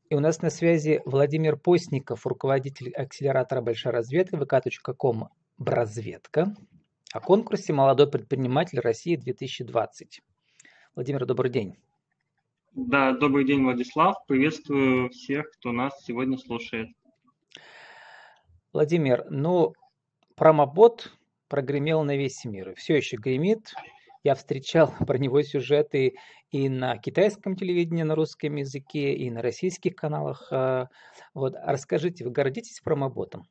И у нас на связи Владимир Постников, руководитель акселератора «Большая разведка» vk.com «Бразведка» о конкурсе «Молодой предприниматель России-2020». Владимир, добрый день. Да, добрый день, Владислав. Приветствую всех, кто нас сегодня слушает. Владимир, промобот прогремел на весь мир. Все еще гремит. Я встречал про него сюжеты и на китайском телевидении, на русском языке, и на российских каналах. Расскажите, вы гордитесь промоботом?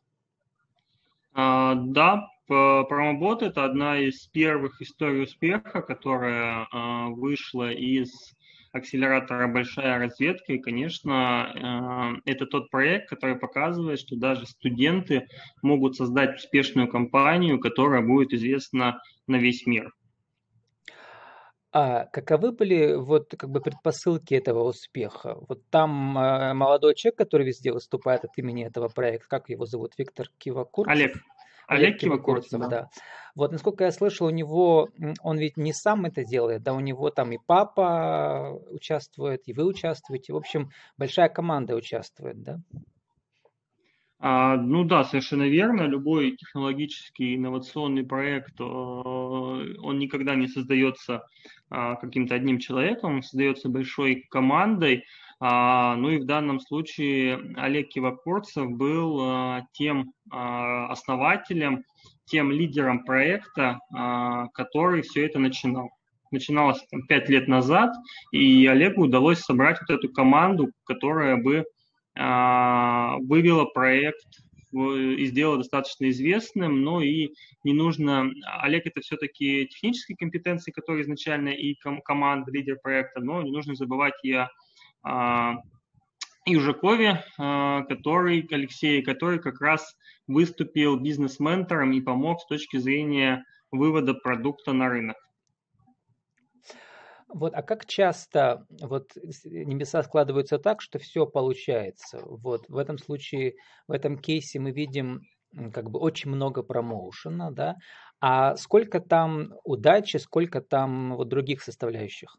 Да, промобот – это одна из первых историй успеха, которая вышла из акселератора «Большая разведка». И, конечно, это тот проект, который показывает, что даже студенты могут создать успешную компанию, которая будет известна на весь мир. А каковы были предпосылки этого успеха? Вот там молодой человек, который везде выступает от имени этого проекта, как его зовут? Виктор Кивакурцев? Олег Кивакурцев, да. Вот, насколько я слышал, он ведь не сам это делает, да, у него там и папа участвует, и вы участвуете, в общем, большая команда участвует, да? Да, совершенно верно. Любой технологический инновационный проект, он никогда не создается каким-то одним человеком, он создается большой командой. И в данном случае Олег Кивакурцев был тем основателем, тем лидером проекта, который все это начинал. Начиналось 5 лет назад, и Олегу удалось собрать вот эту команду, которая бы вывела проект и сделала достаточно известным, но и не нужно... Олег – это все-таки технические компетенции, которые изначально и команда, лидер проекта, но не нужно забывать и о Южакове, Алексее, который как раз выступил бизнес-ментором и помог с точки зрения вывода продукта на рынок. А как часто небеса складываются так, что все получается? В этом случае, в этом кейсе мы видим очень много промоушена, да? А сколько там удачи, сколько там других составляющих?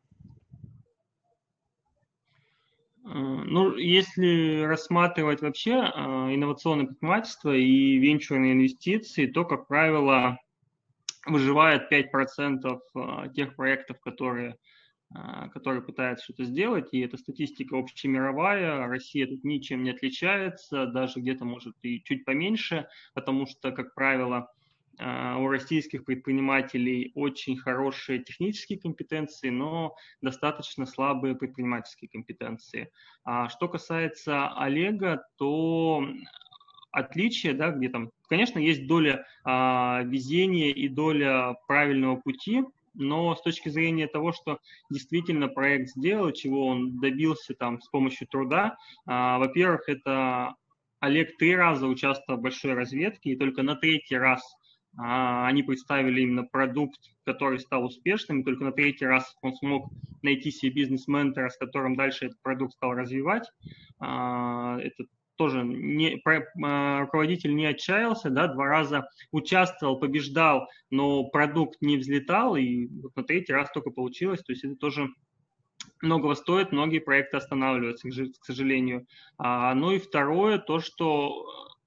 Если рассматривать вообще инновационное предпринимательство и венчурные инвестиции, то, как правило, выживает 5% тех проектов, которые пытаются что-то сделать, и эта статистика общемировая, Россия тут ничем не отличается, даже где-то может и чуть поменьше, потому что, как правило, у российских предпринимателей очень хорошие технические компетенции, но достаточно слабые предпринимательские компетенции. А что касается Олега, то отличие, да, где там, конечно, есть доля везения и доля правильного пути, но с точки зрения того, что действительно проект сделал, чего он добился там с помощью труда, во-первых, это Олег 3 раза участвовал в большой разведке, и только на 3-й раз они представили именно продукт, который стал успешным, и только на 3-й раз он смог найти себе бизнес-ментора, с которым дальше этот продукт стал развивать. Это тоже руководитель не отчаялся, да, 2 раза участвовал, побеждал, но продукт не взлетал, и вот на 3-й раз только получилось, то есть это тоже многого стоит, многие проекты останавливаются, к сожалению. И второе, то, что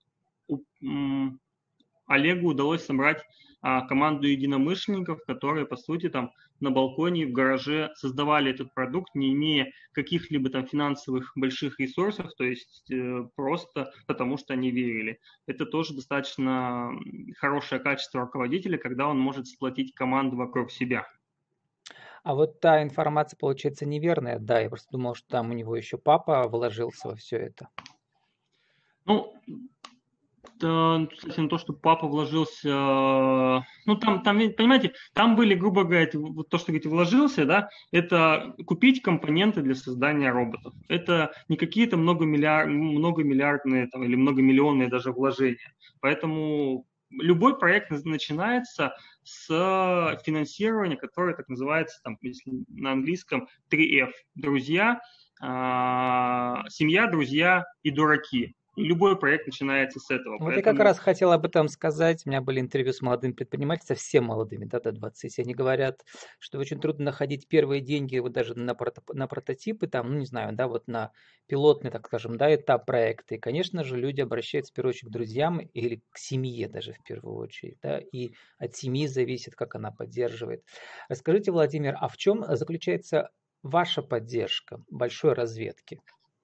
Олегу удалось собрать команду единомышленников, которые, по сути, там на балконе в гараже создавали этот продукт, не имея каких-либо там финансовых больших ресурсов, то есть просто потому, что они верили. Это тоже достаточно хорошее качество руководителя, когда он может сплотить команду вокруг себя. А вот та информация, получается, неверная, да, я просто думал, что там у него еще папа вложился во все это. Кстати, на то, что папа вложился, там, понимаете, там были, грубо говоря, вот то, что говорите, вложился, да, это купить компоненты для создания роботов. Это не какие-то многомиллиардные там, или многомиллионные даже вложения. Поэтому любой проект начинается с финансирования, которое так называется, там, если на английском 3F. Друзья, семья, друзья и дураки. любой проект начинается с этого. Вот я как Поэтому раз хотел об этом сказать. У меня были интервью с молодыми предпринимателями, совсем молодыми, да, до 20. Они говорят, что очень трудно находить первые деньги вот даже на прототипы, там, ну не знаю, да, вот на пилотный, так скажем, да, этап проекта. И, конечно же, люди обращаются в первую очередь к друзьям или к семье даже в первую очередь, да, и от семьи зависит, как она поддерживает. Расскажите, Владимир, а в чем заключается ваша поддержка большой разведки?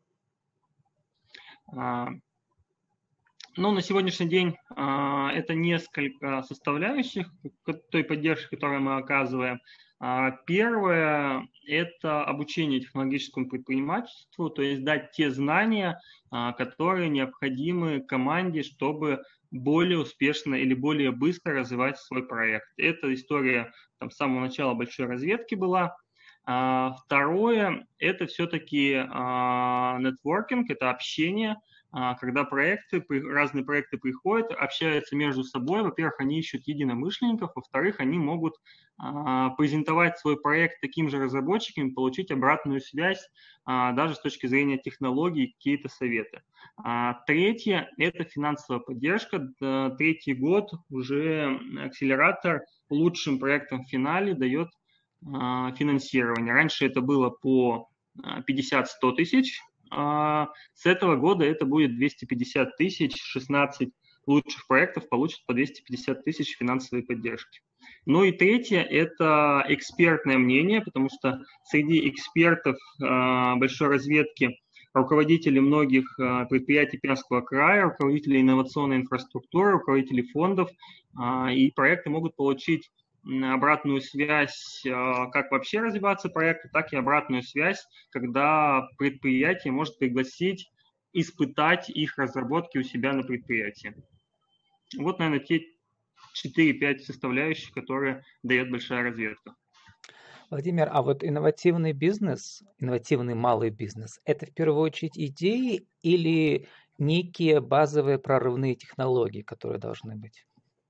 а, ну, на сегодняшний день это несколько составляющих той поддержки, которую мы оказываем. Первое – это обучение технологическому предпринимательству, то есть дать те знания, которые необходимы команде, чтобы более успешно или более быстро развивать свой проект. Эта история там, с самого начала большой разведки была. Второе – это все-таки нетворкинг, это общение, когда разные проекты приходят, общаются между собой. Во-первых, они ищут единомышленников, во-вторых, они могут презентовать свой проект таким же разработчикам, получить обратную связь, даже с точки зрения технологий, какие-то советы. Третье – это финансовая поддержка. Третий год уже акселератор лучшим проектам в финале дает финансирование. Раньше это было по 50-100 тысяч. С этого года это будет 250 тысяч, 16 лучших проектов получат по 250 тысяч финансовой поддержки. Ну и третье – это экспертное мнение, потому что среди экспертов большой разведки руководители многих предприятий Пермского края, руководители инновационной инфраструктуры, руководители фондов, и проекты могут получить обратную связь, как вообще развиваться проект, так и обратную связь, когда предприятие может пригласить испытать их разработки у себя на предприятии. Вот, наверное, те 4-5 составляющих, которые дает большая разведка. Владимир, а вот инновативный бизнес, инновативный малый бизнес, это в первую очередь идеи или некие базовые прорывные технологии, которые должны быть?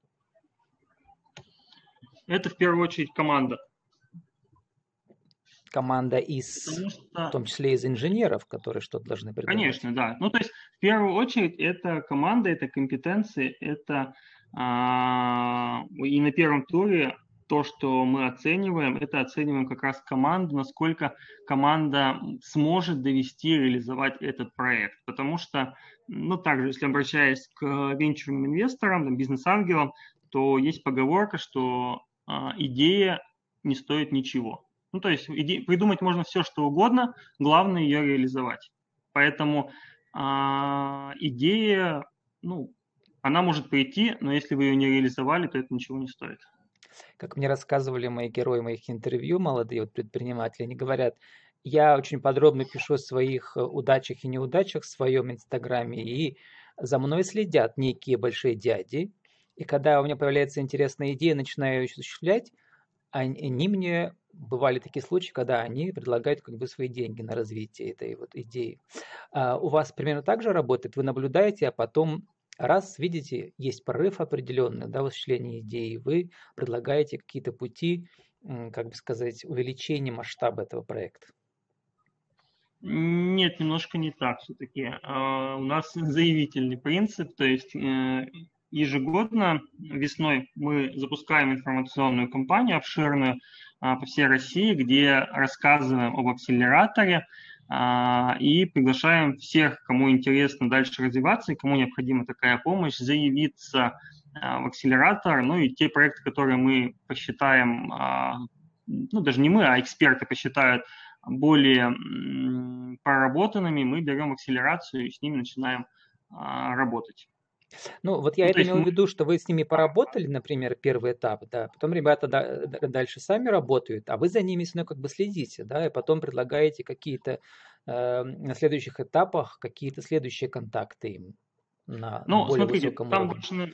Это в первую очередь команда. Команда в том числе из инженеров, которые что-то должны придумать. Конечно, да. Ну, то есть, в первую очередь, это команда, это компетенции, это и на первом туре то, что мы оцениваем, это оцениваем как раз команду, насколько команда сможет довести и реализовать этот проект. Потому что, ну, также, если обращаясь к венчурным инвесторам, бизнес-ангелам, то есть поговорка, что идея не стоит ничего. Ну, то есть придумать можно все, что угодно, главное ее реализовать. Поэтому идея, ну, она может прийти, но если вы ее не реализовали, то это ничего не стоит. Как мне рассказывали мои герои моих интервью, молодые вот предприниматели, они говорят, я очень подробно пишу о своих удачах и неудачах в своем инстаграме, и за мной следят некие большие дяди, и когда у меня появляется интересная идея, начинаю ее осуществлять, они мне, бывали такие случаи, когда они предлагают как бы свои деньги на развитие этой вот идеи. У вас примерно так же работает? Вы наблюдаете, а потом раз видите, есть прорыв определенный, да, в осуществлении идеи, вы предлагаете какие-то пути, как бы сказать, увеличения масштаба этого проекта. Нет, немножко не так все-таки. У нас заявительный принцип, то есть ежегодно весной мы запускаем информационную кампанию обширную по всей России, где рассказываем об акселераторе и приглашаем всех, кому интересно дальше развиваться и кому необходима такая помощь, заявиться в акселератор. Ну и те проекты, которые мы посчитаем, ну даже не мы, а эксперты посчитают более проработанными, мы берем акселерацию и с ними начинаем работать. Ну, вот я это имел в виду, что вы с ними поработали, например, первый этап, да, потом ребята дальше сами работают, а вы за ними как бы следите, да, и потом предлагаете какие-то на следующих этапах какие-то следующие контакты им на более высоком уровне.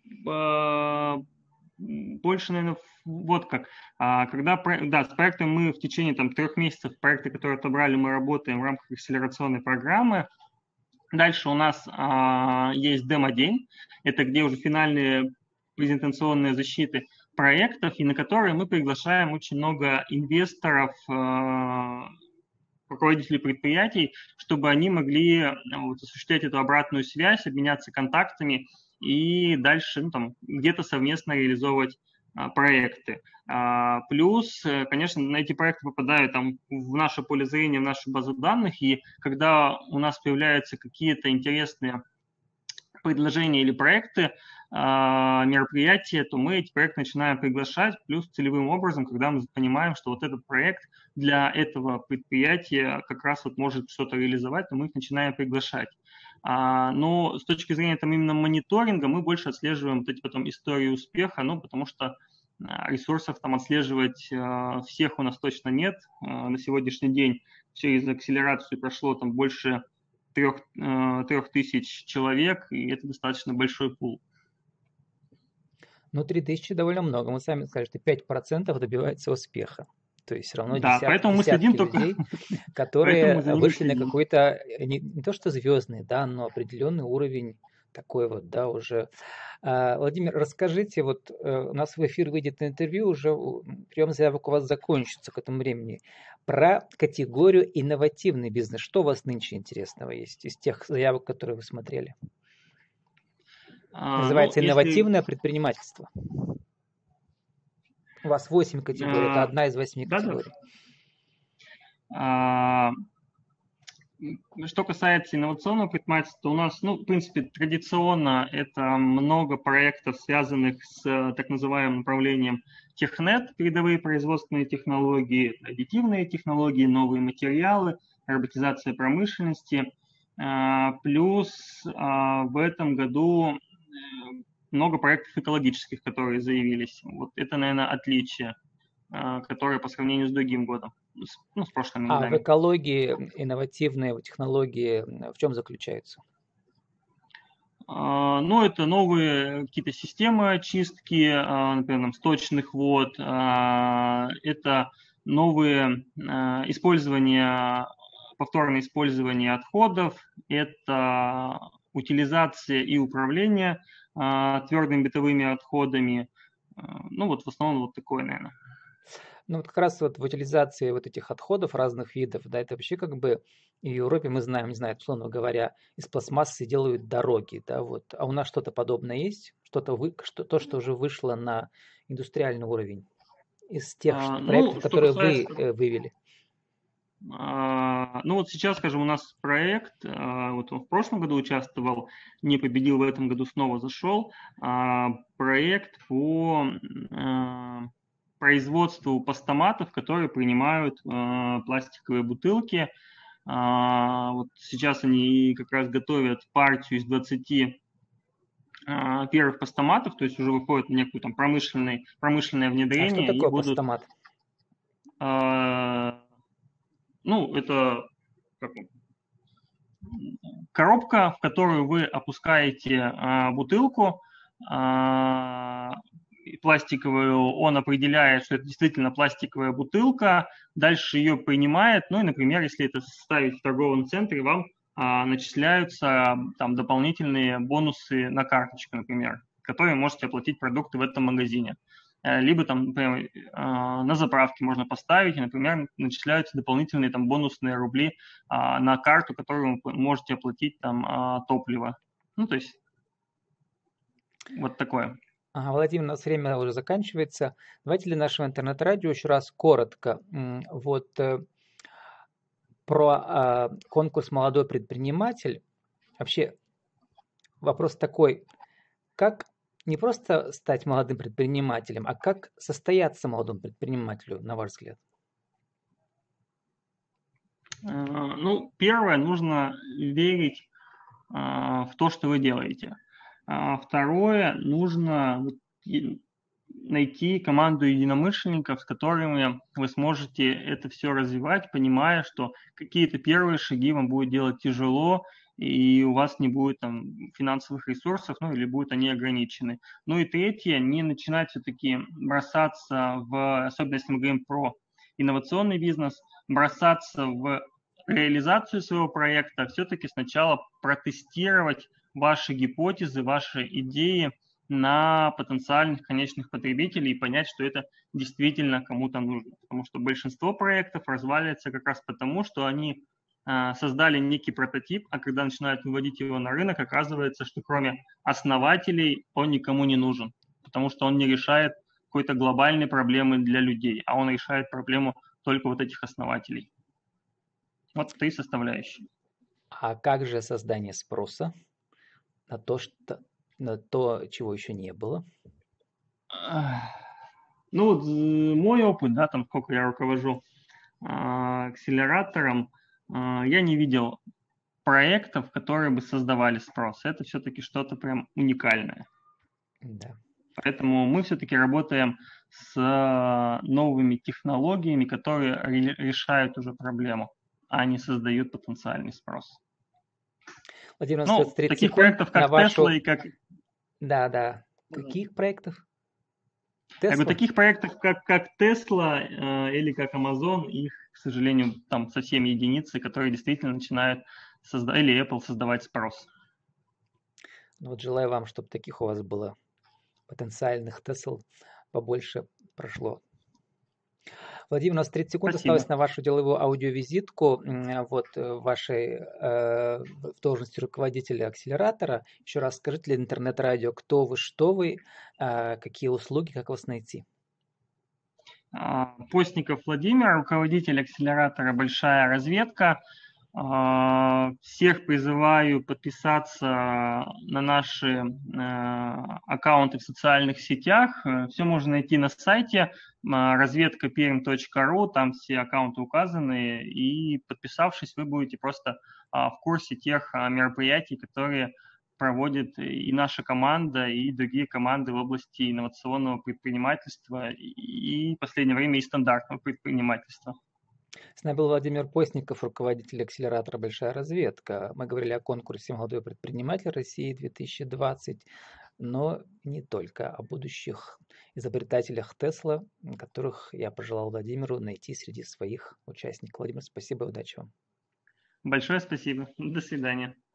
Больше, наверное, вот как. Когда, да, с проектом мы в течение 3 месяцев, проекты, которые отобрали, мы работаем в рамках акселерационной программы. Дальше у нас есть демо-день, это где уже финальные презентационные защиты проектов, и на которые мы приглашаем очень много инвесторов руководителей предприятий, чтобы они могли осуществлять эту обратную связь, обменяться контактами и дальше где-то совместно реализовывать проекты. Плюс, конечно, на эти проекты попадают в наше поле зрения, в нашу базу данных, и когда у нас появляются какие-то интересные предложения или проекты, мероприятия, то мы эти проекты начинаем приглашать, плюс целевым образом, когда мы понимаем, что вот этот проект для этого предприятия как раз может что-то реализовать, то мы их начинаем приглашать. Но с точки зрения именно мониторинга мы больше отслеживаем потом истории успеха, потому что ресурсов отслеживать всех у нас точно нет. На сегодняшний день через акселерацию прошло больше 3000 человек, и это достаточно большой пул. 3000 довольно много. Мы сами сказали, что 5% добивается успеха. То есть все равно поэтому мы десятки следим людей, которые вышли на какой-то, не то что звездный, но определенный уровень такой уже. Владимир, расскажите, у нас в эфир выйдет интервью, уже прием заявок у вас закончится к этому времени, про категорию инновативный бизнес. Что у вас нынче интересного есть из тех заявок, которые вы смотрели? Называется инновативное предпринимательство. У вас 8 категорий, это одна из 8 категорий. Что касается инновационного предпринимательства, у нас, в принципе, традиционно это много проектов, связанных с так называемым направлением технет, передовые производственные технологии, аддитивные технологии, новые материалы, роботизация промышленности. Плюс в этом году много проектов экологических, которые заявились. Это, наверное, отличие, которое по сравнению с другим годом, с прошлыми годами. В экологии инновативные технологии в чем заключаются? Это новые какие-то системы очистки, например, сточных вод, это новые повторное использование отходов, это утилизация и управление твердыми бытовыми отходами. В основном такое, наверное. Как раз в утилизации этих отходов разных видов, это вообще в Европе мы знаем, условно говоря, из пластмассы делают дороги, а у нас что-то подобное есть? То, что уже вышло на индустриальный уровень из тех проектов, которые вы вывели? Сейчас, скажем, у нас проект, он в прошлом году участвовал, не победил, в этом году снова зашел, проект по производству постаматов, которые принимают пластиковые бутылки. Сейчас они как раз готовят партию из 20 первых постаматов, то есть уже выходит в некое промышленное внедрение. А что такое постамат? Это коробка, в которую вы опускаете бутылку пластиковую, он определяет, что это действительно пластиковая бутылка, дальше ее принимает, и, например, если это ставить в торговом центре, вам начисляются дополнительные бонусы на карточку, например, которые можете оплатить продукты в этом магазине. Либо например, на заправке можно поставить, и, например, начисляются дополнительные бонусные рубли на карту, которую вы можете оплатить топливо. То есть вот такое. Владимир, у нас время уже заканчивается. Давайте для нашего интернет-радио еще раз коротко про конкурс «Молодой предприниматель». Вообще вопрос такой, как не просто стать молодым предпринимателем, а как состояться молодым предпринимателю, на ваш взгляд? Первое, нужно верить в то, что вы делаете. Второе, нужно найти команду единомышленников, с которыми вы сможете это все развивать, понимая, что какие-то первые шаги вам будет делать тяжело, и у вас не будет финансовых ресурсов, или будут они ограничены. И третье, не начинать все-таки бросаться особенно если мы говорим про инновационный бизнес, бросаться в реализацию своего проекта, все-таки сначала протестировать ваши гипотезы, ваши идеи на потенциальных конечных потребителей и понять, что это действительно кому-то нужно. Потому что большинство проектов разваливается как раз потому, что они создали некий прототип, а когда начинают выводить его на рынок, оказывается, что кроме основателей он никому не нужен, потому что он не решает какой-то глобальной проблемы для людей, а он решает проблему только вот этих основателей. Вот 3 составляющие. А как же создание спроса на то, чего еще не было? Ну, мой опыт, да, там сколько я руковожу акселератором, я не видел проектов, которые бы создавали спрос. Это все-таки что-то прям уникальное. Да. Поэтому мы все-таки работаем с новыми технологиями, которые решают уже проблему, а не создают потенциальный спрос. Владимир, у нас остается 30 таких секунд проектов, на как вашу... Tesla и как... Да. Каких проектов? Я говорю, Tesla? таких проектов, как Tesla или как Amazon, их, к сожалению, там совсем единицы, которые действительно начинают создавать, или Apple создавать спрос. Ну, вот желаю вам, чтобы таких у вас было, потенциальных Tesla, побольше прошло. Владимир, у нас 30 секунд осталось Спасибо. на вашу деловую аудиовизитку. Вот вашей в должности руководителя акселератора. Еще раз скажите для интернет-радио, кто вы, что вы, какие услуги, как вас найти? Постников Владимир, руководитель акселератора «Большая разведка». Всех призываю подписаться на наши аккаунты в социальных сетях. Все можно найти на сайте разведка.perm.ru, там все аккаунты указаны, и подписавшись, вы будете просто в курсе тех мероприятий, которые проводит и наша команда, и другие команды в области инновационного предпринимательства, и в последнее время и стандартного предпринимательства. С нами был Владимир Постников, руководитель акселератора «Большая разведка». Мы говорили о конкурсе «Молодой предприниматель России 2020», но не только, о будущих изобретателях Тесла, которых я пожелал Владимиру найти среди своих участников. Владимир, спасибо и удачи вам. Большое спасибо. До свидания.